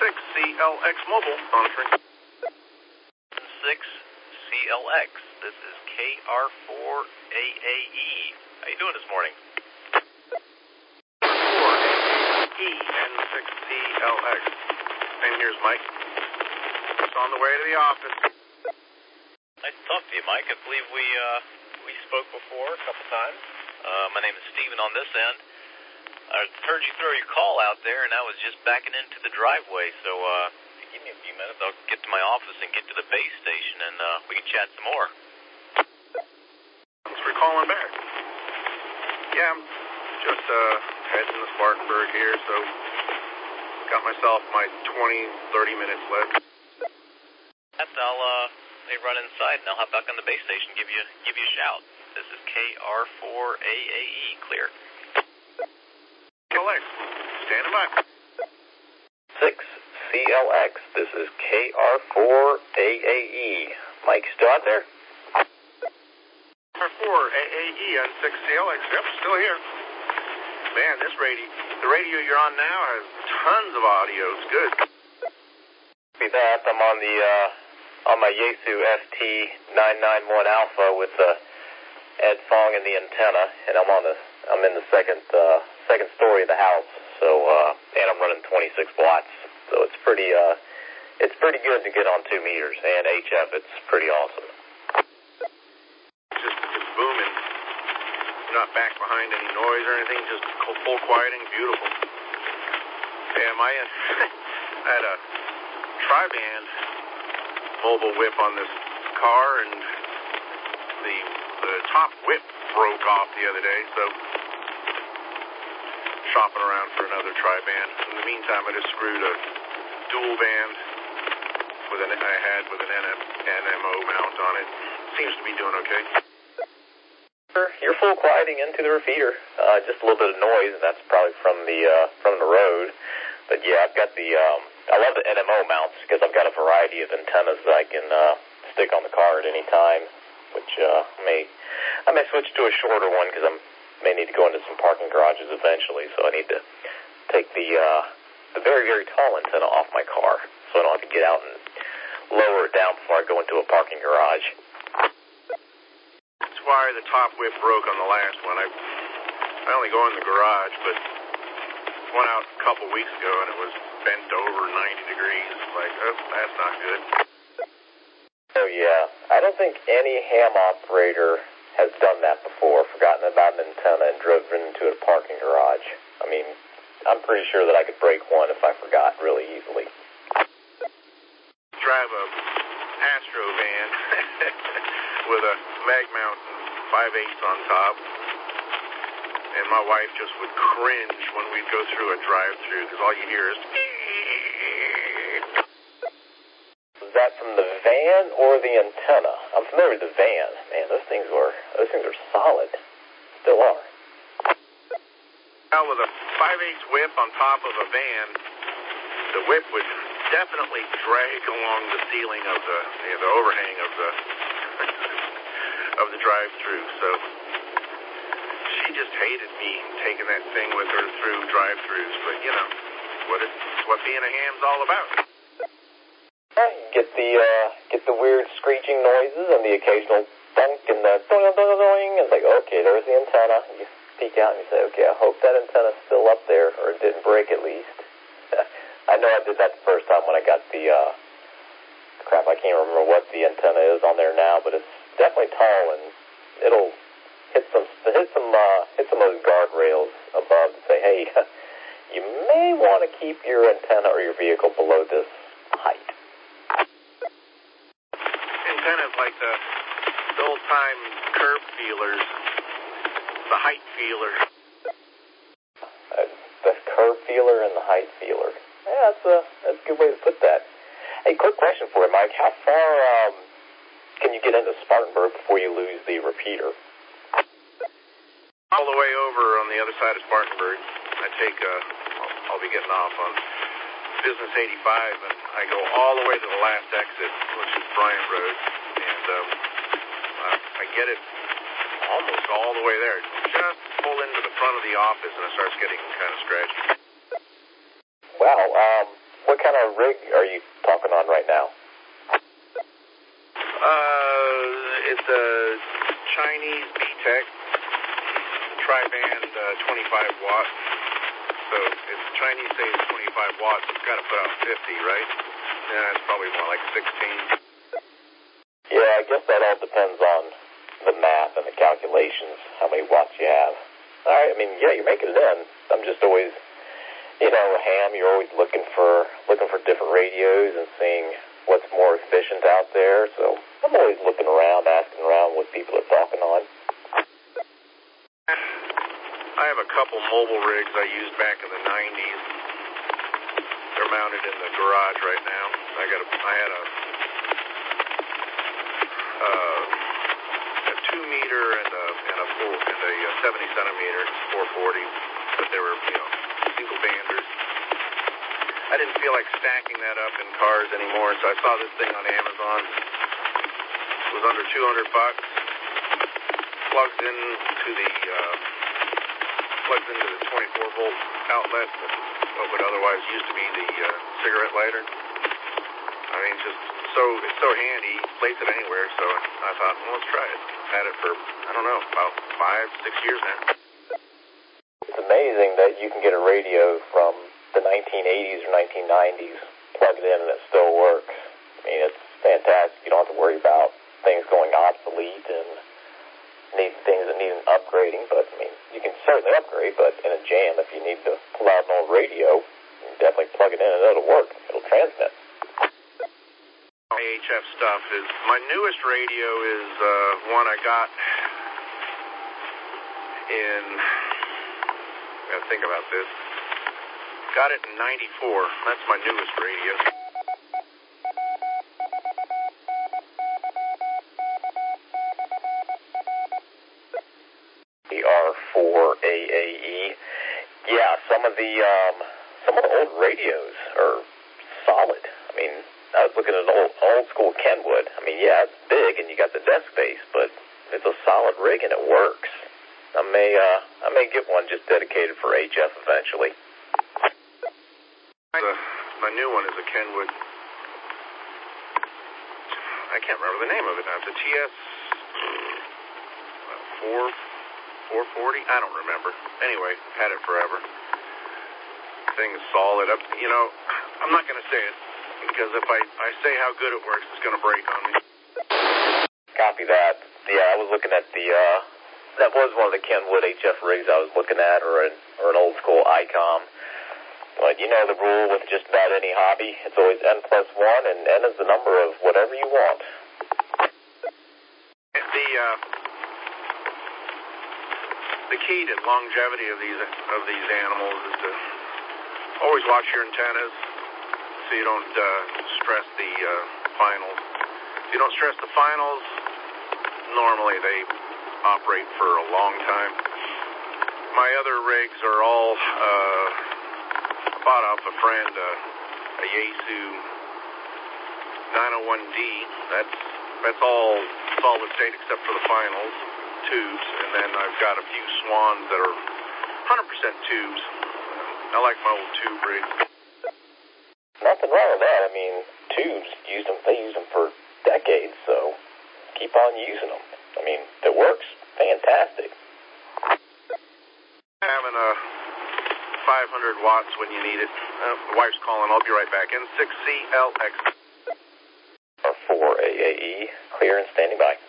6CLX Mobile monitoring. 6CLX, this is KR4AAE. How you doing this morning? 4AAE and 6CLX. And here's Mike. Just on the way to the office. Nice to talk to you, Mike. I believe we spoke before a couple times. My name is Steven on this end. I heard you throw your call out there, and I was just backing into the driveway, so give me a few minutes. I'll get to my office and get to the base station, and we can chat some more. Thanks for calling back. Yeah, I'm just heading to Spartanburg here, so got myself my 20-30 minutes left. I'll run inside, and I'll hop back on the base station, give you a shout. This is KR4AAE, clear. CLX, standing by. 6CLX, this is KR4AAE. Mike, still out there? KR4AAE on 6CLX, yep, still here. Man, the radio you're on now has tons of audio, it's good. Be that, I'm on my Yaesu FT991 Alpha with Ed Fong and the antenna, and I'm in the second story of the house, so and I'm running 26 watts, so it's pretty good to get on 2 meters, and HF, it's pretty awesome. It's booming. You're not back behind any noise or anything, just full quieting, beautiful. Yeah, I had a tri-band mobile whip on this car, and the top whip broke off the other day, so shopping around for another tri-band. In the meantime, I just screwed a dual band with an NMO mount on it. Seems to be doing okay. You're full quieting into the repeater. Just a little bit of noise, and that's probably from the road. But yeah, I've got I love the NMO mounts because I've got a variety of antennas that I can stick on the car at any time, which I may switch to a shorter one because I may need to go into some parking garages eventually, so I need to take the very, very tall antenna off my car so I don't have to get out and lower it down before I go into a parking garage. That's why the top whip broke on the last one. I only go in the garage, but went out a couple weeks ago and it was bent over 90 degrees. Like, oh, that's not good. Oh yeah, I don't think any ham operator has done that before, forgotten about an antenna and driven into a parking garage. I mean, I'm pretty sure that I could break one if I forgot really easily. Drive a Astro van with a mag mount 5/8 on top, and my wife just would cringe when we'd go through a drive-through because all you hear is. Was that from the van or the antenna? I'm familiar with the van. Man, those things are solid. Still are. Now with a 5/8 whip on top of a van, the whip would definitely drag along the ceiling of the overhang of the of the drive-through. So she just hated me taking that thing with her through drive-throughs. But you know, it's what being a ham's all about. Get the weird screeching noises and the occasional thunk and the doing. It's like, okay, there's the antenna. You peek out and you say, okay, I hope that antenna's still up there, or it didn't break at least. I know I did that the first time when I got the crap. I can't remember what the antenna is on there now, but it's definitely tall and it'll hit some of those guardrails above and say, hey, you may want to keep your antenna or your vehicle below this height. Antennas like the old-time curb feelers, the height feeler. The curb feeler and the height feeler. Yeah, that's a good way to put that. Hey, quick question for you, Mike. How far can you get into Spartanburg before you lose the repeater? All the way over on the other side of Spartanburg. I'll be getting off on Business 85, and I go all the way to the last exit, which is Bryant Road, and I get it almost all the way there. Just pull into the front of the office, and it starts getting kind of scratchy. Wow. What kind of rig are you talking on right now? It's a Chinese VTech tri-band 25 watt. So if the Chinese say it's 25 watts, it's got to put out 50, right? Yeah, it's probably more like 16. Yeah, I guess that all depends on the math and the calculations, how many watts you have. All right, I mean, yeah, you're making it in. I'm just always, ham, you're always looking for different radios and seeing what's more efficient out there. So I'm always looking around, asking around what people are talking on. I have a couple mobile rigs I used back in the 90s. They're mounted in the garage right now. I had a 2-meter and a 70 centimeter 440, but they were single banders. I didn't feel like stacking that up in cars anymore, so I saw this thing on Amazon. It was under $200. Plugs into the 24-volt outlet, what would otherwise used to be the cigarette lighter. I mean, it's so handy. Place it anywhere. So I thought, well, let's try it. Had it for about 5-6 years now. It's amazing that you can get a radio from the 1980s or 1990s, plug it in, and it still works. I mean, it's fantastic. You don't have to worry about things going obsolete and things that need an upgrading. But I mean, you can certainly upgrade. But in a jam, if you need to pull out an old radio, you can definitely plug it in and it'll work. It'll transmit. AHF stuff is my newest radio is one I got in. Gotta think about this. Got it in '94. That's my newest radio. The R4AAE. Yeah, some of the old radios are solid. I mean, I was looking at an old school Kenwood. I mean, yeah, it's big and you got the desk space, but it's a solid rig and it works. I may get one just dedicated for HF eventually. My new one is a Kenwood. I can't remember the name of it now. It's a TS 440. I don't remember. Anyway, had it forever. Thing is solid. I'm not going to say it because if I say how good it works, it's going to break on me. Copy that. Yeah, I was looking at that was one of the Kenwood HF rigs I was looking at, or an old school ICOM. But you know the rule with just about any hobby, it's always N+1, and N is the number of whatever you want. The key to longevity of these animals is to always watch your antennas so you don't stress the finals. If you don't stress the finals, normally they operate for a long time. My other rigs are all bought off a friend, a Yaesu 901D. That's all solid state except for the finals, tubes, and then I've got a few Swans that are 100% tubes. I like my old tube rigs. Nothing wrong with that. I mean, tubes, they used them for decades, so keep on using them. I mean, it works. Fantastic. Having a 500 watts when you need it. The wife's calling. I'll be right back. N6CLX. R4AAE, clear and standing by.